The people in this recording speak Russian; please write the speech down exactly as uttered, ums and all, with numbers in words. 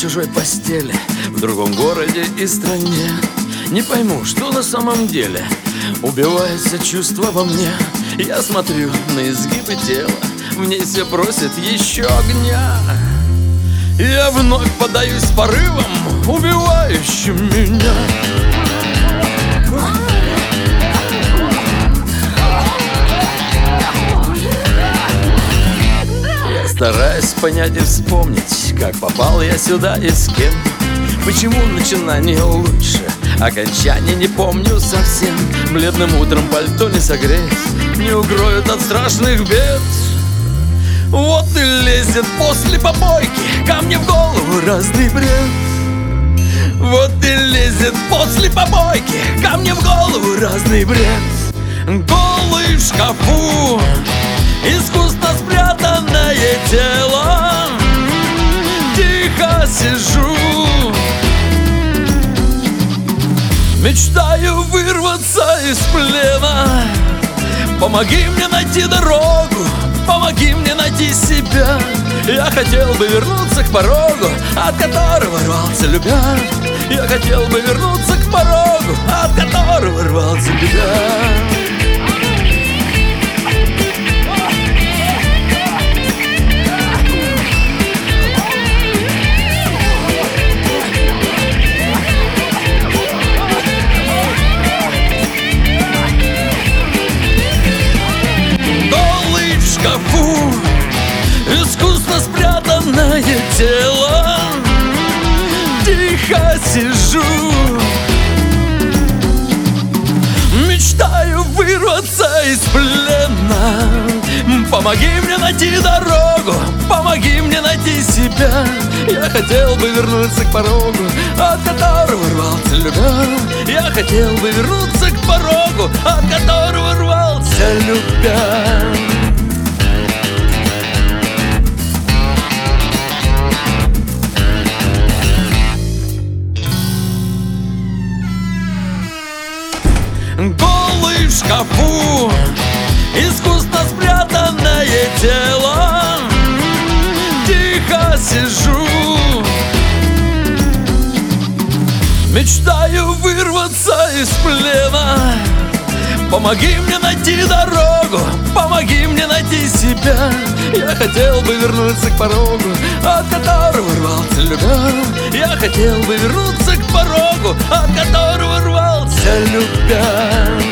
чужой постели, в другом городе и стране. Не пойму, что на самом деле убивается чувство во мне. Я смотрю на изгибы тела, в ней все просят еще огня. Я вновь подаюсь порывом, убивающим меня. Я стараюсь понять и вспомнить, как попал я сюда и с кем. Почему начинание лучше, окончание не помню совсем. Бледным утром пальто не согреть, не укроют от страшных бед. Вот и лезет после попойки ко мне в голову разный бред. Вот и лезет после попойки ко мне в голову разный бред. Голый в шкафу, искусно спрятанное тело. Тихо сижу, мечтаю вырваться из плена. Помоги мне найти дорогу, помоги мне найти себя. Я хотел бы вернуться к порогу, от которого рвался любя. Я хотел бы вернуться к порогу, от которого рвался любя. Шкафу, искусно спрятанное тело. Тихо сижу, мечтаю вырваться из плена. Помоги мне найти дорогу, помоги мне найти себя. Я хотел бы вернуться к порогу, от которого рвался любя. Я хотел бы вернуться к порогу, от которого рвался любя. Голый в шкафу, искусно спрятанное тело. Тихо сижу, мечтаю вырваться из плена. Помоги мне найти дорогу, помоги мне найти себя. Я хотел бы вернуться к порогу, от которого рвался любя. Я хотел бы вернуться к порогу, от которого рвался любя.